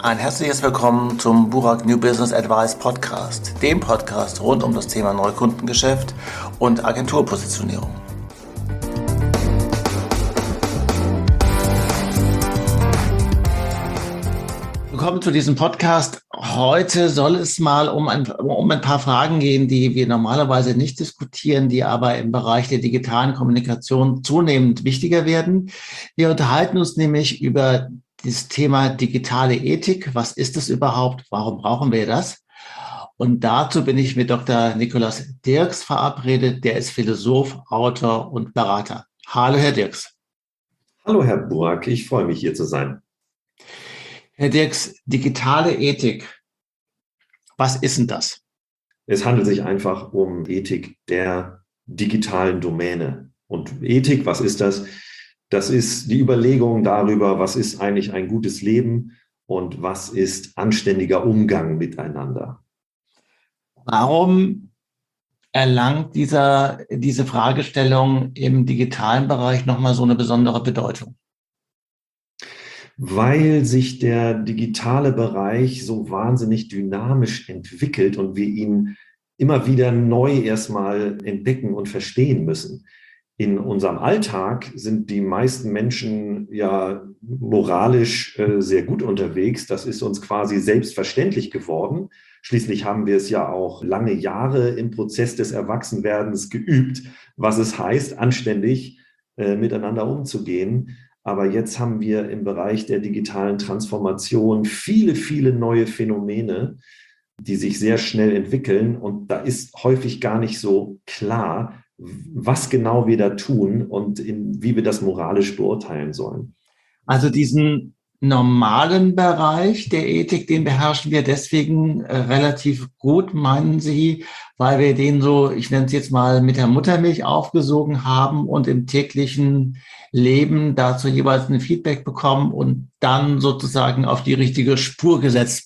Ein herzliches Willkommen zum Burak New Business Advice Podcast, dem Podcast rund um das Thema Neukundengeschäft und Agenturpositionierung. Willkommen zu diesem Podcast. Heute soll es mal um ein paar Fragen gehen, die wir normalerweise nicht diskutieren, die aber im Bereich der digitalen Kommunikation zunehmend wichtiger werden. Wir unterhalten uns nämlich über das Thema digitale Ethik. Was ist es überhaupt? Warum brauchen wir das? Und dazu bin ich mit Dr. Nikolaus Dirks verabredet. Der ist Philosoph, Autor und Berater. Hallo, Herr Dirks. Hallo, Herr Burak. Ich freue mich, hier zu sein. Herr Dirks, digitale Ethik, was ist denn das? Es handelt sich einfach um Ethik der digitalen Domäne. Und Ethik, was ist das? Das ist die Überlegung darüber, was ist eigentlich ein gutes Leben und was ist anständiger Umgang miteinander. Warum erlangt diese Fragestellung im digitalen Bereich nochmal so eine besondere Bedeutung? Weil sich der digitale Bereich so wahnsinnig dynamisch entwickelt und wir ihn immer wieder neu erstmal entdecken und verstehen müssen. In unserem Alltag sind die meisten Menschen ja moralisch sehr gut unterwegs. Das ist uns quasi selbstverständlich geworden. Schließlich haben wir es ja auch lange Jahre im Prozess des Erwachsenwerdens geübt, was es heißt, anständig miteinander umzugehen. Aber jetzt haben wir im Bereich der digitalen Transformation viele, viele neue Phänomene, die sich sehr schnell entwickeln. Und da ist häufig gar nicht so klar, was genau wir da tun und wie wir das moralisch beurteilen sollen. Also diesen normalen Bereich der Ethik, den beherrschen wir deswegen relativ gut, meinen Sie, weil wir den so, ich nenne es jetzt mal, mit der Muttermilch aufgesogen haben und im täglichen Leben dazu jeweils ein Feedback bekommen und dann sozusagen auf die richtige Spur gesetzt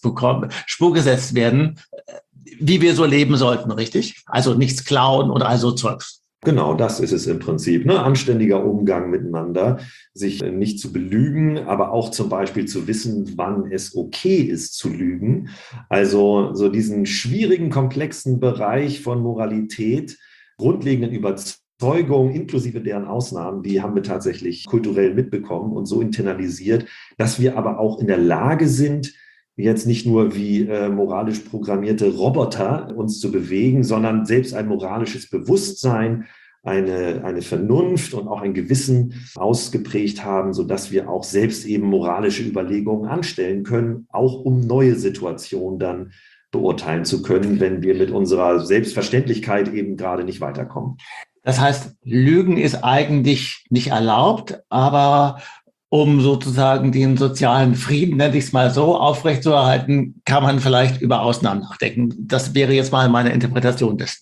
werden, wie wir so leben sollten, richtig? Also nichts klauen oder also Zeugs. Genau, das ist es im Prinzip. Ne? Anständiger Umgang miteinander, sich nicht zu belügen, aber auch zum Beispiel zu wissen, wann es okay ist zu lügen. Also so diesen schwierigen, komplexen Bereich von Moralität, grundlegenden Überzeugungen, inklusive deren Ausnahmen, die haben wir tatsächlich kulturell mitbekommen und so internalisiert, dass wir aber auch in der Lage sind, jetzt nicht nur wie moralisch programmierte Roboter uns zu bewegen, sondern selbst ein moralisches Bewusstsein, eine Vernunft und auch ein Gewissen ausgeprägt haben, sodass wir auch selbst eben moralische Überlegungen anstellen können, auch um neue Situationen dann beurteilen zu können, wenn wir mit unserer Selbstverständlichkeit eben gerade nicht weiterkommen. Das heißt, Lügen ist eigentlich nicht erlaubt, aber um sozusagen den sozialen Frieden, nenne ich es mal so, aufrechtzuerhalten, kann man vielleicht über Ausnahmen nachdenken. Das wäre jetzt mal meine Interpretation dessen.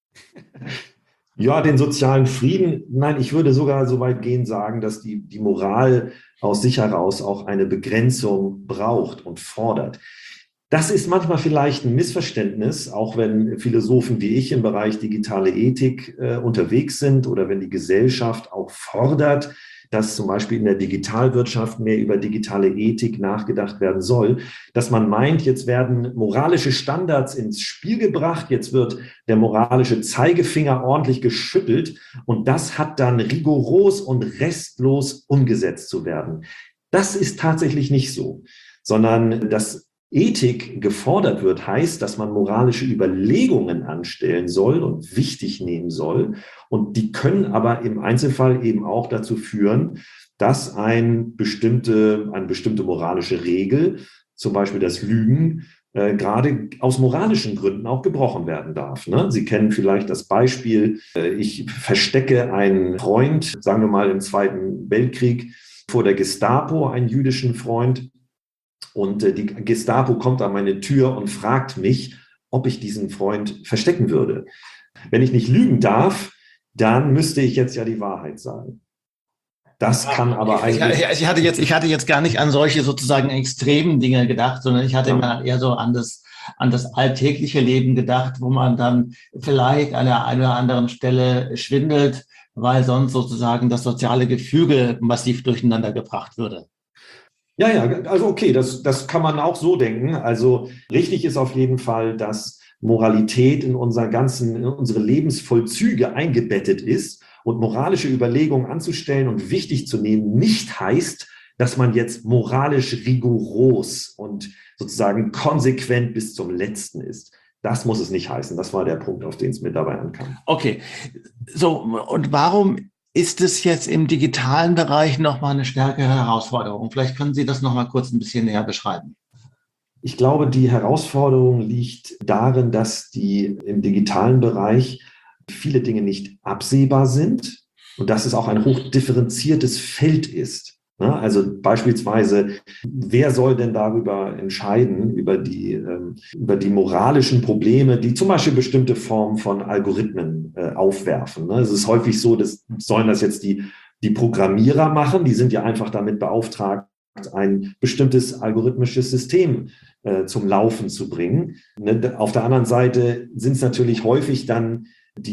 Ja, den sozialen Frieden, nein, ich würde sogar so weit gehen sagen, dass die Moral aus sich heraus auch eine Begrenzung braucht und fordert. Das ist manchmal vielleicht ein Missverständnis, auch wenn Philosophen wie ich im Bereich digitale Ethik unterwegs sind oder wenn die Gesellschaft auch fordert, dass zum Beispiel in der Digitalwirtschaft mehr über digitale Ethik nachgedacht werden soll, dass man meint, jetzt werden moralische Standards ins Spiel gebracht, jetzt wird der moralische Zeigefinger ordentlich geschüttelt und das hat dann rigoros und restlos umgesetzt zu werden. Das ist tatsächlich nicht so, sondern dass Ethik gefordert wird, heißt, dass man moralische Überlegungen anstellen soll und wichtig nehmen soll. Und die können aber im Einzelfall eben auch dazu führen, dass eine bestimmte moralische Regel, zum Beispiel das Lügen, gerade aus moralischen Gründen auch gebrochen werden darf. Ne? Sie kennen vielleicht das Beispiel, ich verstecke einen Freund, sagen wir mal im Zweiten Weltkrieg, vor der Gestapo, einen jüdischen Freund. Und die Gestapo kommt an meine Tür und fragt mich, ob ich diesen Freund verstecken würde. Wenn ich nicht lügen darf, dann müsste ich jetzt ja die Wahrheit sagen. Das kann aber eigentlich... Ich hatte jetzt gar nicht an solche sozusagen extremen Dinge gedacht, sondern ich hatte immer eher so an das alltägliche Leben gedacht, wo man dann vielleicht an der einen oder anderen Stelle schwindelt, weil sonst sozusagen das soziale Gefüge massiv durcheinander gebracht würde. Ja, ja, also okay, das kann man auch so denken. Also richtig ist auf jeden Fall, dass Moralität in in unsere Lebensvollzüge eingebettet ist und moralische Überlegungen anzustellen und wichtig zu nehmen nicht heißt, dass man jetzt moralisch rigoros und sozusagen konsequent bis zum Letzten ist. Das muss es nicht heißen. Das war der Punkt, auf den es mir dabei ankam. Okay, so, und warum ist es jetzt im digitalen Bereich nochmal eine stärkere Herausforderung? Vielleicht können Sie das nochmal kurz ein bisschen näher beschreiben. Ich glaube, die Herausforderung liegt darin, dass die im digitalen Bereich viele Dinge nicht absehbar sind und dass es auch ein hochdifferenziertes Feld ist. Also beispielsweise, wer soll denn darüber entscheiden, über die moralischen Probleme, die zum Beispiel bestimmte Formen von Algorithmen aufwerfen. Es ist häufig so, sollen das jetzt die Programmierer machen, die sind ja einfach damit beauftragt, ein bestimmtes algorithmisches System zum Laufen zu bringen. Auf der anderen Seite sind es natürlich häufig dann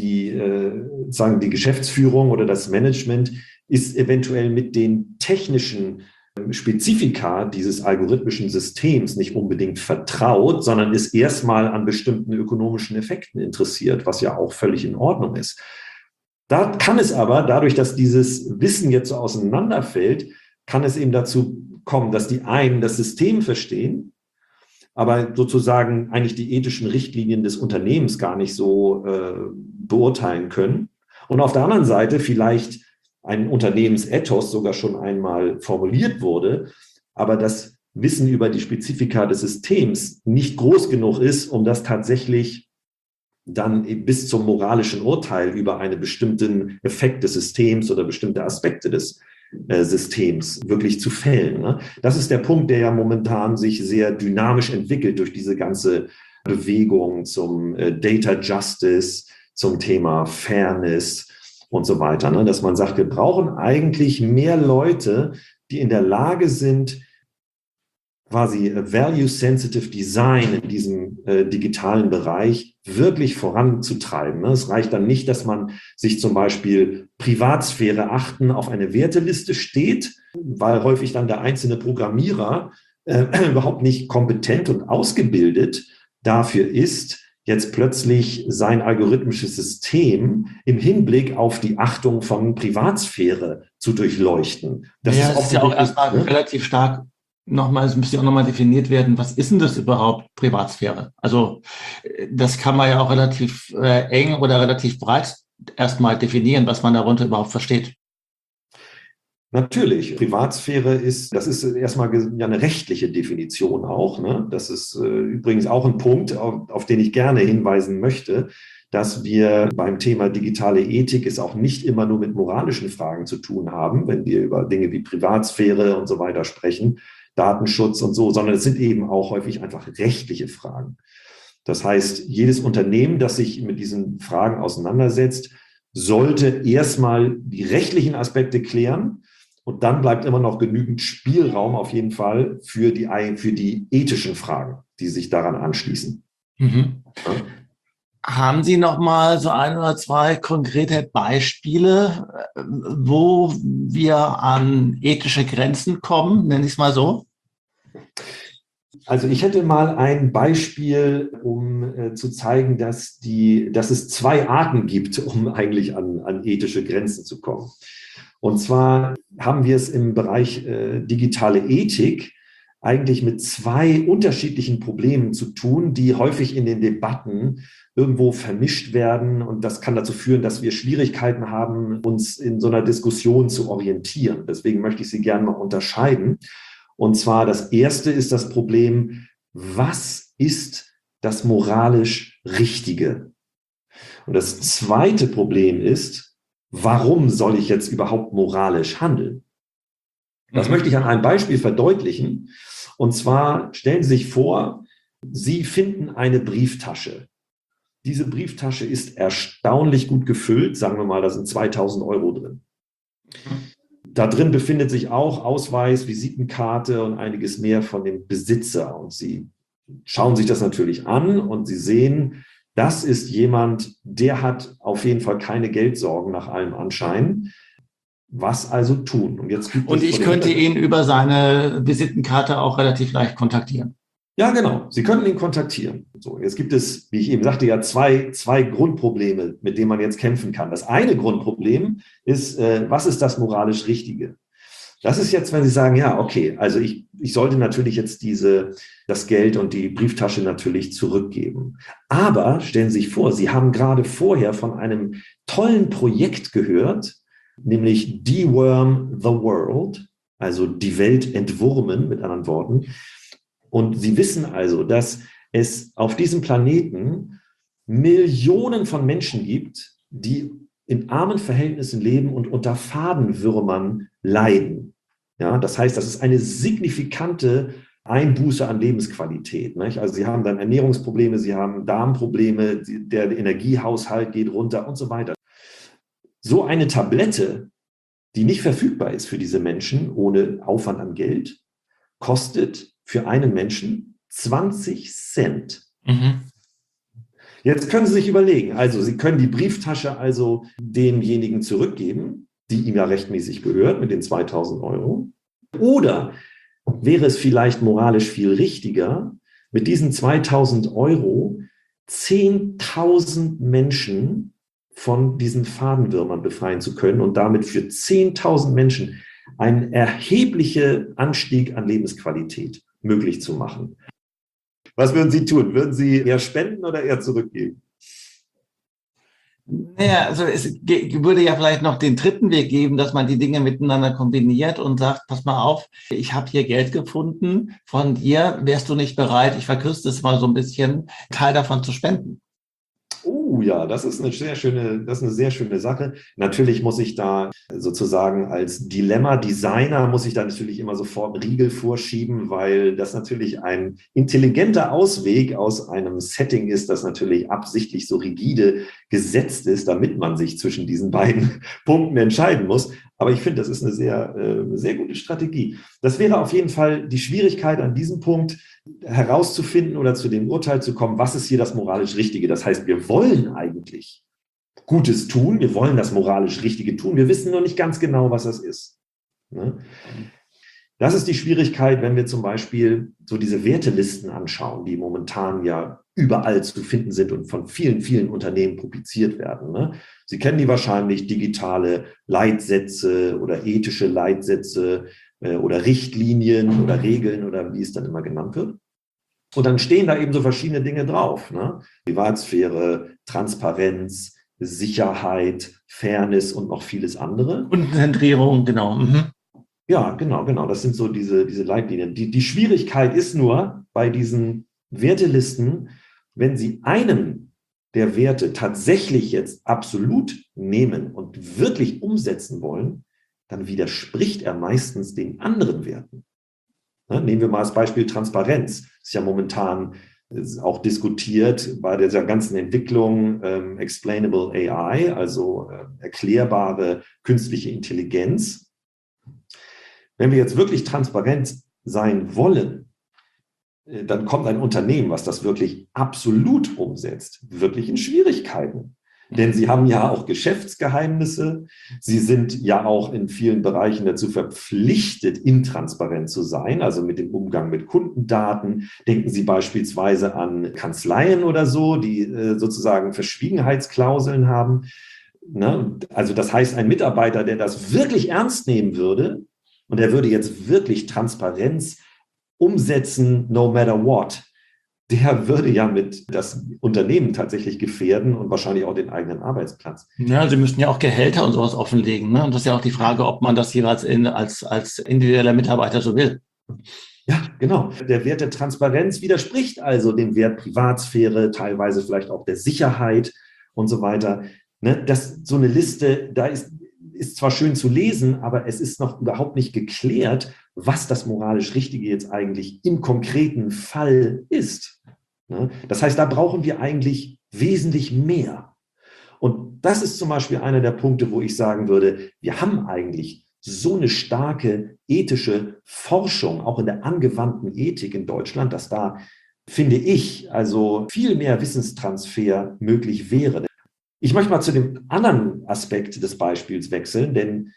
sagen die Geschäftsführung oder das Management ist eventuell mit den technischen Spezifika dieses algorithmischen Systems nicht unbedingt vertraut, sondern ist erstmal an bestimmten ökonomischen Effekten interessiert, was ja auch völlig in Ordnung ist. Da kann es aber, dadurch, dass dieses Wissen jetzt so auseinanderfällt, kann es eben dazu kommen, dass die einen das System verstehen, aber sozusagen eigentlich die ethischen Richtlinien des Unternehmens gar nicht so beurteilen können. Und auf der anderen Seite vielleicht ein Unternehmensethos sogar schon einmal formuliert wurde, aber das Wissen über die Spezifika des Systems nicht groß genug ist, um das tatsächlich dann bis zum moralischen Urteil über einen bestimmten Effekt des Systems oder bestimmte Aspekte des Systems wirklich zu fällen. Das ist der Punkt, der ja momentan sich sehr dynamisch entwickelt durch diese ganze Bewegung zum Data Justice, zum Thema Fairness und so weiter. Dass man sagt, wir brauchen eigentlich mehr Leute, die in der Lage sind, quasi Value-Sensitive Design in diesem digitalen Bereich wirklich voranzutreiben. Es reicht dann nicht, dass man sich zum Beispiel Privatsphäre achten auf eine Werteliste steht, weil häufig dann der einzelne Programmierer überhaupt nicht kompetent und ausgebildet dafür ist, jetzt plötzlich sein algorithmisches System im Hinblick auf die Achtung von Privatsphäre zu durchleuchten. Das ist ja auch erstmal relativ stark es müsste auch nochmal definiert werden, was ist denn das überhaupt, Privatsphäre? Also das kann man ja auch relativ eng oder relativ breit erstmal definieren, was man darunter überhaupt versteht. Natürlich, das ist erstmal ja eine rechtliche Definition auch. Das ist übrigens auch ein Punkt, auf den ich gerne hinweisen möchte, dass wir beim Thema digitale Ethik es auch nicht immer nur mit moralischen Fragen zu tun haben, wenn wir über Dinge wie Privatsphäre und so weiter sprechen, Datenschutz und so, sondern es sind eben auch häufig einfach rechtliche Fragen. Das heißt, jedes Unternehmen, das sich mit diesen Fragen auseinandersetzt, sollte erstmal die rechtlichen Aspekte klären und dann bleibt immer noch genügend Spielraum auf jeden Fall für die ethischen Fragen, die sich daran anschließen. Mhm. Ja. Haben Sie noch mal so ein oder zwei konkrete Beispiele, wo wir an ethische Grenzen kommen, nenne ich es mal so? Also ich hätte mal ein Beispiel, um zu zeigen, dass es zwei Arten gibt, um eigentlich an ethische Grenzen zu kommen. Und zwar haben wir es im Bereich digitale Ethik eigentlich mit zwei unterschiedlichen Problemen zu tun, die häufig in den Debatten irgendwo vermischt werden. Und das kann dazu führen, dass wir Schwierigkeiten haben, uns in so einer Diskussion zu orientieren. Deswegen möchte ich sie gerne mal unterscheiden. Und zwar das erste ist das Problem, was ist das moralisch Richtige? Und das zweite Problem ist, warum soll ich jetzt überhaupt moralisch handeln? Das möchte ich an einem Beispiel verdeutlichen. Und zwar stellen Sie sich vor, Sie finden eine Brieftasche. Diese Brieftasche ist erstaunlich gut gefüllt. Sagen wir mal, da sind 2.000 Euro drin. Da drin befindet sich auch Ausweis, Visitenkarte und einiges mehr von dem Besitzer. Und Sie schauen sich das natürlich an und Sie sehen, das ist jemand, der hat auf jeden Fall keine Geldsorgen nach allem Anschein. Was also tun? Und jetzt gibt Und es ich könnte ihn über seine Visitenkarte auch relativ leicht kontaktieren. Ja, genau. Sie können ihn kontaktieren. So, jetzt gibt es, wie ich eben sagte, ja zwei Grundprobleme, mit denen man jetzt kämpfen kann. Das eine Grundproblem ist, was ist das moralisch Richtige? Das ist jetzt, wenn Sie sagen, ja, okay, also ich sollte natürlich jetzt das Geld und die Brieftasche natürlich zurückgeben. Aber stellen Sie sich vor, Sie haben gerade vorher von einem tollen Projekt gehört, nämlich Deworm the World, also die Welt entwurmen, mit anderen Worten. Und Sie wissen also, dass es auf diesem Planeten Millionen von Menschen gibt, die in armen Verhältnissen leben und unter Fadenwürmern leiden. Ja, das heißt, das ist eine signifikante Einbuße an Lebensqualität. Nicht? Also Sie haben dann Ernährungsprobleme, Sie haben Darmprobleme, der Energiehaushalt geht runter und so weiter. So eine Tablette, die nicht verfügbar ist für diese Menschen ohne Aufwand an Geld, kostet für einen Menschen 20 Cent. Mhm. Jetzt können Sie sich überlegen, also Sie können die Brieftasche also demjenigen zurückgeben, die ihm ja rechtmäßig gehört, mit den 2.000 Euro. Oder wäre es vielleicht moralisch viel richtiger, mit diesen 2.000 Euro 10.000 Menschen von diesen Fadenwürmern befreien zu können und damit für 10.000 Menschen einen erheblichen Anstieg an Lebensqualität möglich zu machen. Was würden Sie tun? Würden Sie eher spenden oder eher zurückgeben? Naja, also es würde ja vielleicht noch den dritten Weg geben, dass man die Dinge miteinander kombiniert und sagt, pass mal auf, ich habe hier Geld gefunden von dir, wärst du nicht bereit, ich verkürze es mal so ein bisschen, Teil davon zu spenden? Oh ja, das ist eine sehr schöne Sache. Natürlich muss ich da sozusagen als Dilemma-Designer muss ich da natürlich immer sofort einen Riegel vorschieben, weil das natürlich ein intelligenter Ausweg aus einem Setting ist, das natürlich absichtlich so rigide gesetzt ist, damit man sich zwischen diesen beiden Punkten entscheiden muss. Aber ich finde, das ist eine sehr gute Strategie. Das wäre auf jeden Fall die Schwierigkeit an diesem Punkt, herauszufinden oder zu dem Urteil zu kommen, was ist hier das moralisch Richtige. Das heißt, wir wollen eigentlich Gutes tun, wir wollen das moralisch Richtige tun, wir wissen nur nicht ganz genau, was das ist. Das ist die Schwierigkeit, wenn wir zum Beispiel so diese Wertelisten anschauen, die momentan ja überall zu finden sind und von vielen, vielen Unternehmen publiziert werden. Sie kennen die wahrscheinlich, digitale Leitsätze oder ethische Leitsätze oder Richtlinien oder Regeln oder wie es dann immer genannt wird. Und dann stehen da eben so verschiedene Dinge drauf. Privatsphäre, Transparenz, Sicherheit, Fairness und noch vieles andere. Kundenzentrierung, genau. Mhm. Ja, genau. Das sind so diese Leitlinien. Die Schwierigkeit ist nur bei diesen Wertelisten, wenn Sie einen der Werte tatsächlich jetzt absolut nehmen und wirklich umsetzen wollen, dann widerspricht er meistens den anderen Werten. Nehmen wir mal als Beispiel Transparenz. Das ist ja momentan auch diskutiert bei dieser ganzen Entwicklung Explainable AI, also erklärbare künstliche Intelligenz. Wenn wir jetzt wirklich transparent sein wollen, dann kommt ein Unternehmen, was das wirklich absolut umsetzt, wirklich in Schwierigkeiten. Denn sie haben ja auch Geschäftsgeheimnisse. Sie sind ja auch in vielen Bereichen dazu verpflichtet, intransparent zu sein, also mit dem Umgang mit Kundendaten. Denken Sie beispielsweise an Kanzleien oder so, die sozusagen Verschwiegenheitsklauseln haben. Also das heißt, ein Mitarbeiter, der das wirklich ernst nehmen würde und der würde jetzt wirklich Transparenz umsetzen, no matter what, der würde ja mit das Unternehmen tatsächlich gefährden und wahrscheinlich auch den eigenen Arbeitsplatz. Ja, Sie müssten ja auch Gehälter und sowas offenlegen. Ne? Und das ist ja auch die Frage, ob man das jeweils als individueller Mitarbeiter so will. Ja, genau. Der Wert der Transparenz widerspricht also dem Wert Privatsphäre, teilweise vielleicht auch der Sicherheit und so weiter. So eine Liste, da ist zwar schön zu lesen, aber es ist noch überhaupt nicht geklärt, was das moralisch Richtige jetzt eigentlich im konkreten Fall ist. Das heißt, da brauchen wir eigentlich wesentlich mehr. Und das ist zum Beispiel einer der Punkte, wo ich sagen würde, wir haben eigentlich so eine starke ethische Forschung, auch in der angewandten Ethik in Deutschland, dass da, finde ich, also viel mehr Wissenstransfer möglich wäre. Ich möchte mal zu dem anderen Aspekt des Beispiels wechseln, denn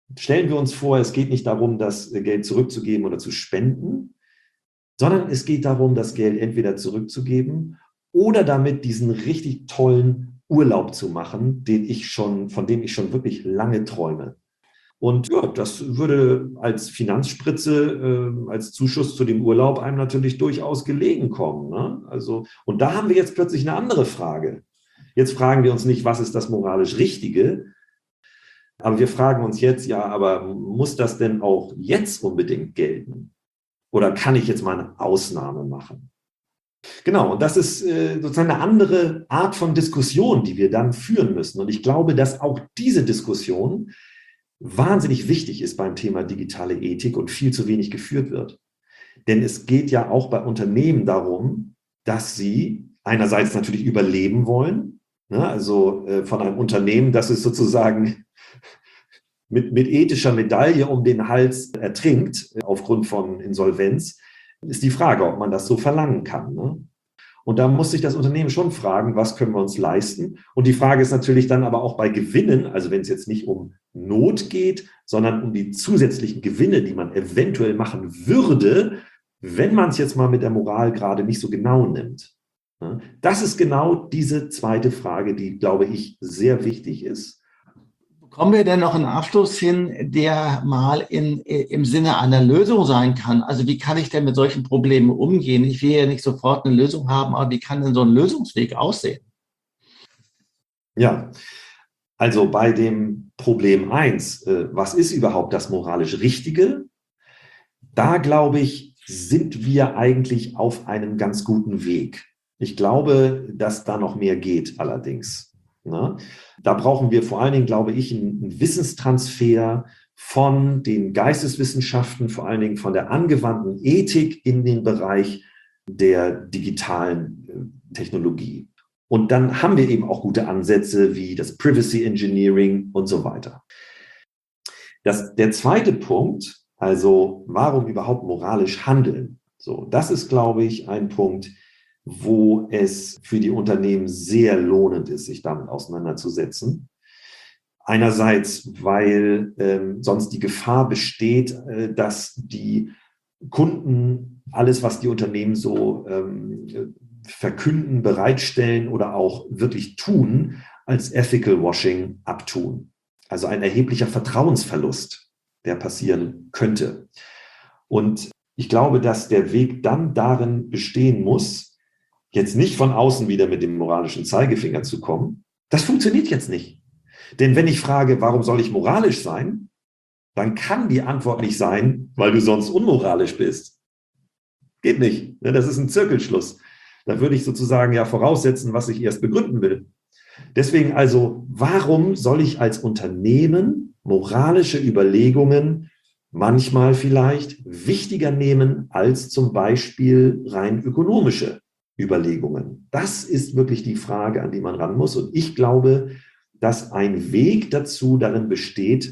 Stellen wir uns vor, es geht nicht darum, das Geld zurückzugeben oder zu spenden, sondern es geht darum, das Geld entweder zurückzugeben oder damit diesen richtig tollen Urlaub zu machen, von dem ich schon wirklich lange träume. Und ja, das würde als Finanzspritze, als Zuschuss zu dem Urlaub einem natürlich durchaus gelegen kommen, ne? Also, und da haben wir jetzt plötzlich eine andere Frage. Jetzt fragen wir uns nicht, was ist das moralisch Richtige? Aber wir fragen uns jetzt, ja, aber muss das denn auch jetzt unbedingt gelten? Oder kann ich jetzt mal eine Ausnahme machen? Genau, und das ist sozusagen eine andere Art von Diskussion, die wir dann führen müssen. Und ich glaube, dass auch diese Diskussion wahnsinnig wichtig ist beim Thema digitale Ethik und viel zu wenig geführt wird. Denn es geht ja auch bei Unternehmen darum, dass sie einerseits natürlich überleben wollen, ne? Also von einem Unternehmen, das es sozusagen mit ethischer Medaille um den Hals ertrinkt aufgrund von Insolvenz, ist die Frage, ob man das so verlangen kann, ne? Und da muss sich das Unternehmen schon fragen, was können wir uns leisten? Und die Frage ist natürlich dann aber auch bei Gewinnen, also wenn es jetzt nicht um Not geht, sondern um die zusätzlichen Gewinne, die man eventuell machen würde, wenn man es jetzt mal mit der Moral gerade nicht so genau nimmt. Das ist genau diese zweite Frage, die, glaube ich, sehr wichtig ist. Kommen wir denn noch einen Abschluss hin, der mal im Sinne einer Lösung sein kann? Also wie kann ich denn mit solchen Problemen umgehen? Ich will ja nicht sofort eine Lösung haben, aber wie kann denn so ein Lösungsweg aussehen? Ja, also bei dem Problem 1, was ist überhaupt das moralisch Richtige? Da, glaube ich, sind wir eigentlich auf einem ganz guten Weg. Ich glaube, dass da noch mehr geht allerdings. Da brauchen wir vor allen Dingen, glaube ich, einen Wissenstransfer von den Geisteswissenschaften, vor allen Dingen von der angewandten Ethik in den Bereich der digitalen Technologie. Und dann haben wir eben auch gute Ansätze wie das Privacy Engineering und so weiter. Der zweite Punkt, also warum überhaupt moralisch handeln? So, das ist, glaube ich, ein Punkt, wo es für die Unternehmen sehr lohnend ist, sich damit auseinanderzusetzen. Einerseits, weil sonst die Gefahr besteht, dass die Kunden alles, was die Unternehmen so verkünden, bereitstellen oder auch wirklich tun, als Ethical Washing abtun. Also ein erheblicher Vertrauensverlust, der passieren könnte. Und ich glaube, dass der Weg dann darin bestehen muss, jetzt nicht von außen wieder mit dem moralischen Zeigefinger zu kommen. Das funktioniert jetzt nicht. Denn wenn ich frage, warum soll ich moralisch sein, dann kann die Antwort nicht sein, weil du sonst unmoralisch bist. Geht nicht. Das ist ein Zirkelschluss. Da würde ich sozusagen ja voraussetzen, was ich erst begründen will. Deswegen also, warum soll ich als Unternehmen moralische Überlegungen manchmal vielleicht wichtiger nehmen als zum Beispiel rein ökonomische Überlegungen? Das ist wirklich die Frage, an die man ran muss. Und ich glaube, dass ein Weg dazu darin besteht,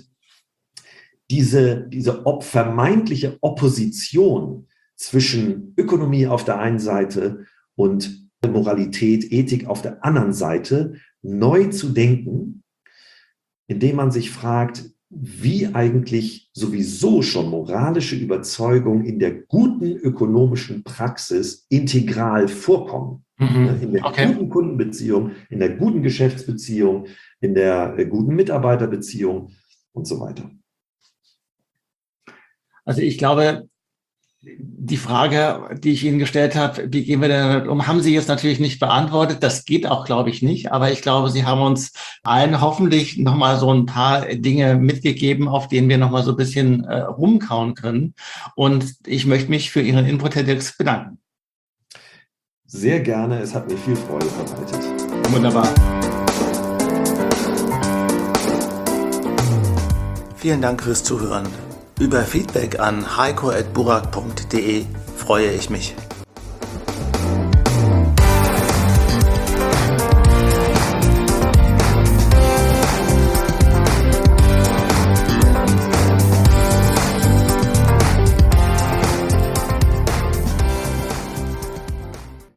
diese vermeintliche Opposition zwischen Ökonomie auf der einen Seite und Moralität, Ethik auf der anderen Seite neu zu denken, indem man sich fragt, wie eigentlich sowieso schon moralische Überzeugungen in der guten ökonomischen Praxis integral vorkommen. In der guten Kundenbeziehung, in der guten Geschäftsbeziehung, in der guten Mitarbeiterbeziehung und so weiter. Also ich glaube, die Frage, die ich Ihnen gestellt habe, wie gehen wir denn damit um, haben Sie jetzt natürlich nicht beantwortet. Das geht auch, glaube ich, nicht. Aber ich glaube, Sie haben uns allen hoffentlich nochmal so ein paar Dinge mitgegeben, auf denen wir nochmal so ein bisschen rumkauen können. Und ich möchte mich für Ihren Input, Herr Dirks, bedanken. Sehr gerne. Es hat mir viel Freude bereitet. Wunderbar. Vielen Dank fürs Zuhören. Über Feedback an heiko@burak.de freue ich mich.